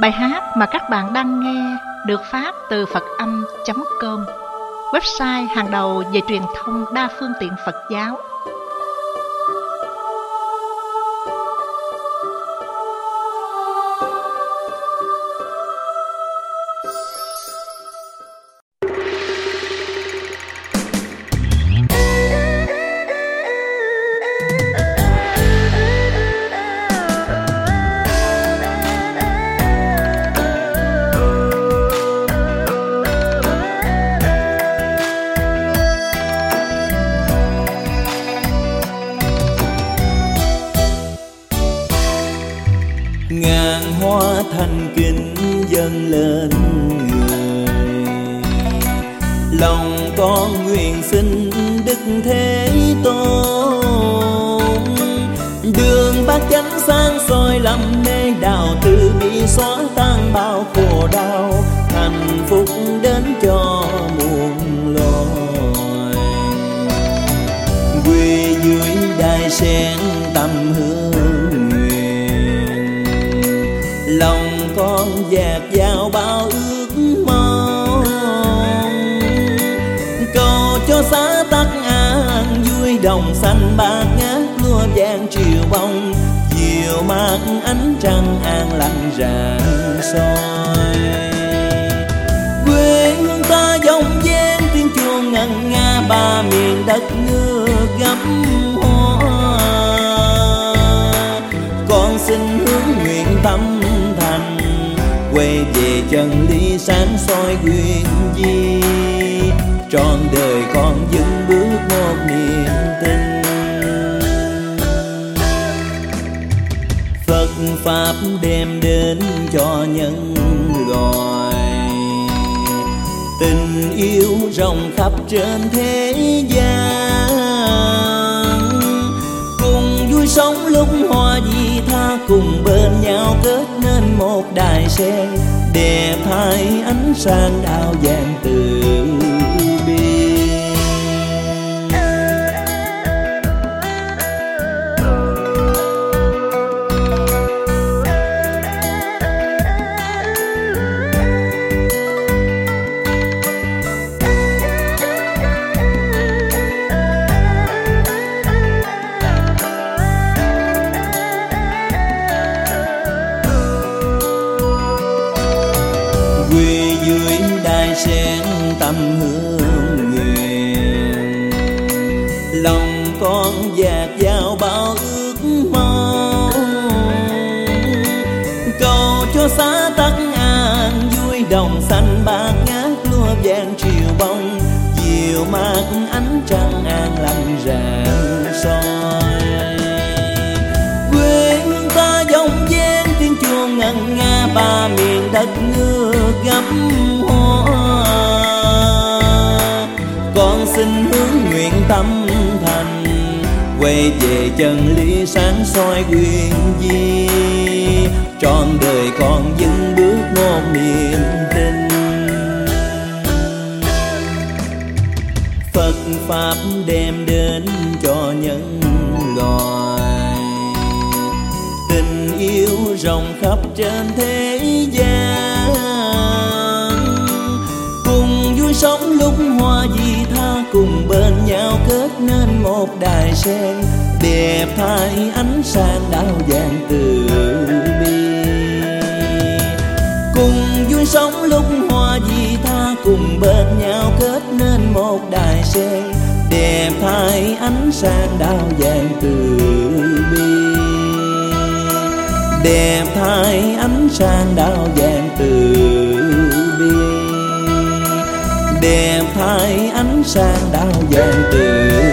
Bài hát mà các bạn đang nghe được phát từ Phật-âm.com, website hàng đầu về truyền thông đa phương tiện Phật giáo. Ngàn hoa thành kính dâng lên người, lòng con nguyện xin Đức Thế Tôn. Đường bát chánh sáng soi lắm mê, đạo từ bi xóa tan bao khổ đau, hạnh phúc đến cho muôn loài. Quê dưới đài sen tâm hương nguyện, lòng con dạt dào bao ước mong. Cầu cho xã Tắc An vui, đồng xanh bát ngát lúa vàng chiều bông, chiều mát ánh trăng an lành rạng soi. Quê hương ta dòng dáng tiếng chuông ngân nga, ba miền đất nước gấm hoa. Con xin hướng nguyện tâm thành, quay về chân lý sáng soi nguyện gì, trọn đời con vững bước một niềm tin. Phật pháp đem đến cho nhân loại, tình yêu rộng khắp trên thế gian. Cùng vui sống lúc hoa vị tha, cùng bên nhau kết nên một đài sen, đẹp thay ánh sáng đạo vàng từ bi. Quê dưới đài sen tâm hương nguyện, lòng con dạt dào bao ước mong. Cầu cho xã Tắc An vui, đồng xanh bát ngát lúa vàng chiều bông, chiều mát ánh trăng an lành rạng soi. Quê hương ta dòng dáng tiếng chuông ngân nga, ba miền đất nước gấm hoa. Con xin hướng nguyện tâm thành, quay về chân lý sáng soi nguyện gì, trọn đời con vững bước một niềm tin. Phật pháp đem đến cho nhân loại, tình yêu rộng khắp trên thế gian. Cùng vui sống lúc hoa vị tha, cùng bên nhau kết nên một đài sen, đẹp thay ánh sáng đạo vàng từ bi. Cùng vui sống lúc hoa vị tha, cùng bên nhau kết nên một đài sen, đẹp thay ánh sáng đạo vàng từ bi. Đẹp thay ánh sáng đạo vàng từ bi, đẹp thay ánh sáng đạo vàng từ